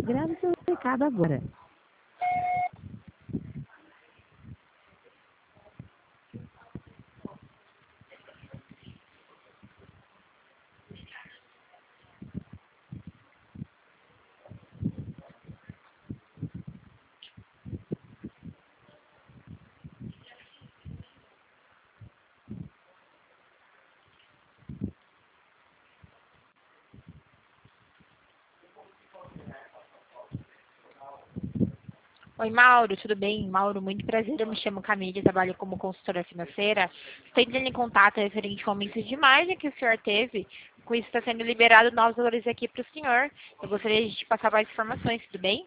Grave seu recado agora. Oi, Mauro, tudo bem? Mauro, muito prazer. Eu me chamo Camille, trabalho como consultora financeira. Estou entrando em contato referente ao aumento de margem que o senhor teve. Com isso, está sendo liberado novos valores aqui para o senhor. Eu gostaria de te passar mais informações, tudo bem?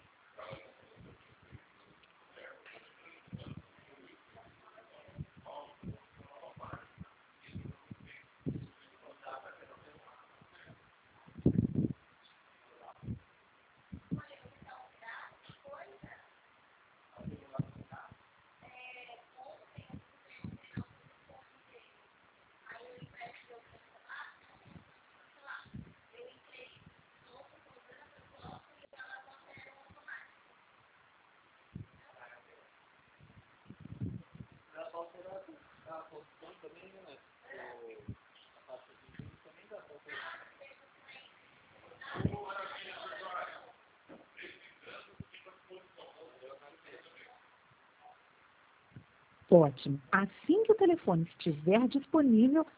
Ótimo. Assim que o telefone estiver disponível,